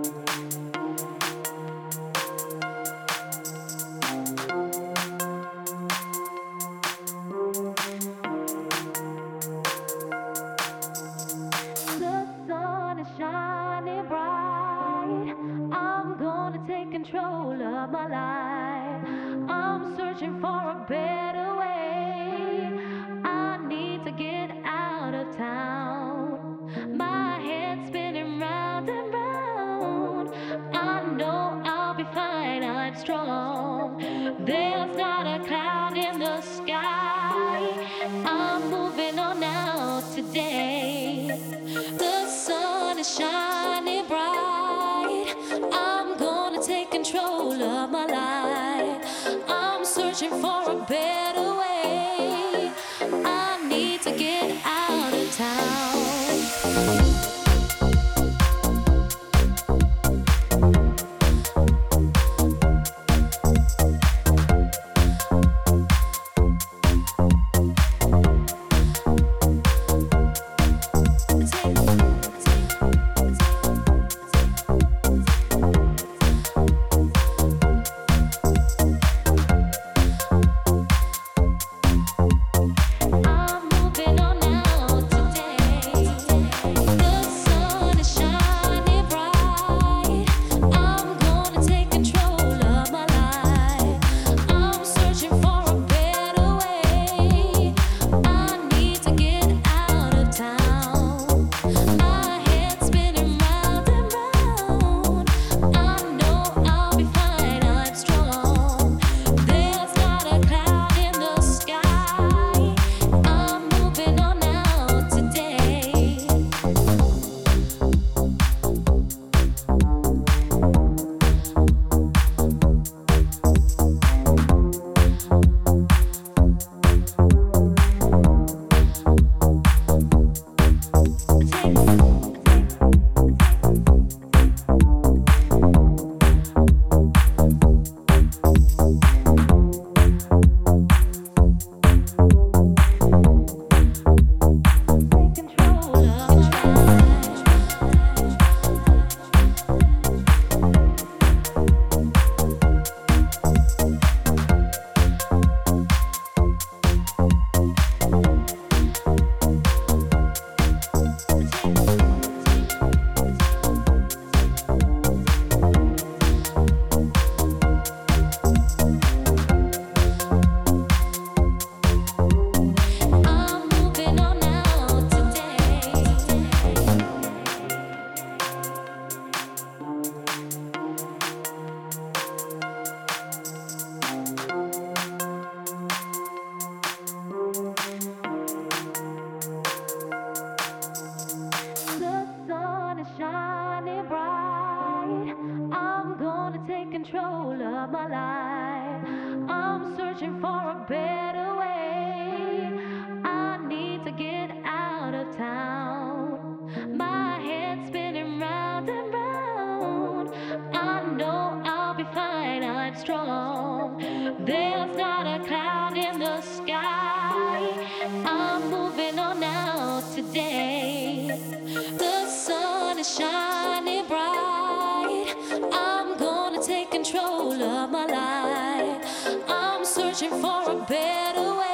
The sun is shining bright. I'm gonna take control of my life. I'm searching for a better way. I need to get out of town. My head's spinning round and round. I know I'll be fine, I'm strong. There's not a cloud in the sky. I'm moving on now today. The sun is shining bright. I'm gonna take control of my life. I'm searching for a better way. I need to get out of town. Control of my life. I'm searching for a better way. I need to get out of town. My head's spinning round and round. I know I'll be fine, I'm strong. There's not a cloud in the sky. I'm moving on now today. The sun is shining bright. I'm gonna take control of my life. I'm searching for a better way.